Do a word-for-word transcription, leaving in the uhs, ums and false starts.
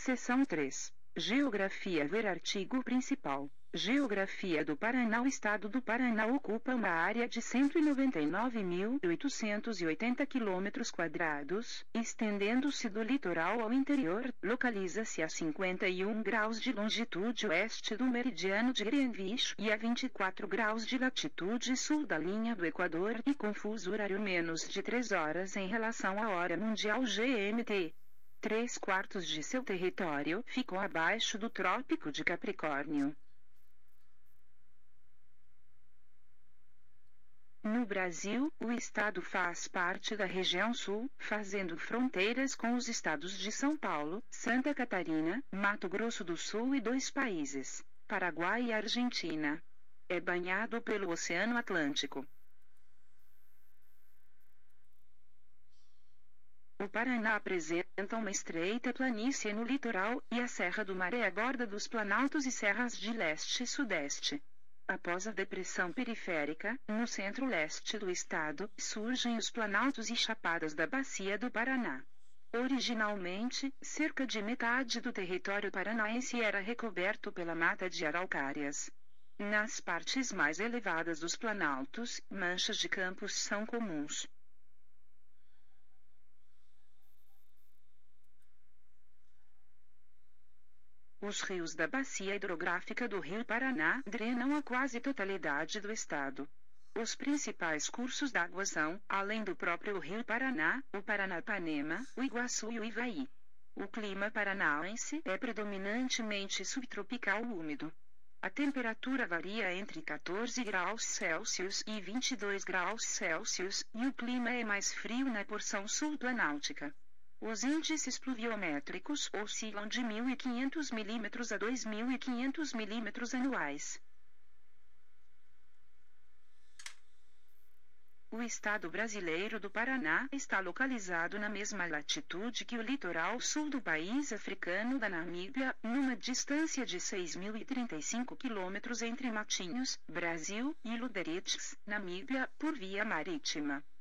Seção três. Geografia. Ver artigo principal. Geografia do Paraná. O estado do Paraná ocupa uma área de cento e noventa e nove mil oitocentos e oitenta quilômetros quadrados, estendendo-se do litoral ao interior. Localiza-se a cinquenta e um graus de longitude oeste do meridiano de Greenwich e a vinte e quatro graus de latitude sul da linha do Equador, e com fuso horário menos de três horas em relação à hora mundial G M T. Três quartos de seu território ficam abaixo do Trópico de Capricórnio. No Brasil, o estado faz parte da região sul, fazendo fronteiras com os estados de São Paulo, Santa Catarina, Mato Grosso do Sul e dois países, Paraguai e Argentina. É banhado pelo Oceano Atlântico. O Paraná apresenta uma estreita planície no litoral, e a Serra do Mar é a borda dos planaltos e serras de leste e sudeste. Após a depressão periférica, no centro-leste do estado, surgem os planaltos e chapadas da Bacia do Paraná. Originalmente, cerca de metade do território paranaense era recoberto pela mata de araucárias. Nas partes mais elevadas dos planaltos, manchas de campos são comuns. Os rios da bacia hidrográfica do Rio Paraná drenam a quase totalidade do estado. Os principais cursos d'água são, além do próprio Rio Paraná, o Paranapanema, o Iguaçu e o Ivaí. O clima paranaense é predominantemente subtropical úmido. A temperatura varia entre quatorze graus Celsius e vinte e dois graus Celsius, e o clima é mais frio na porção sul planáltica. Os índices pluviométricos oscilam de mil e quinhentos milímetros a dois mil e quinhentos milímetros anuais. O estado brasileiro do Paraná está localizado na mesma latitude que o litoral sul do país africano da Namíbia, numa distância de seis mil e trinta e cinco quilômetros entre Matinhos, Brasil, e Luderitz, Namíbia, por via marítima.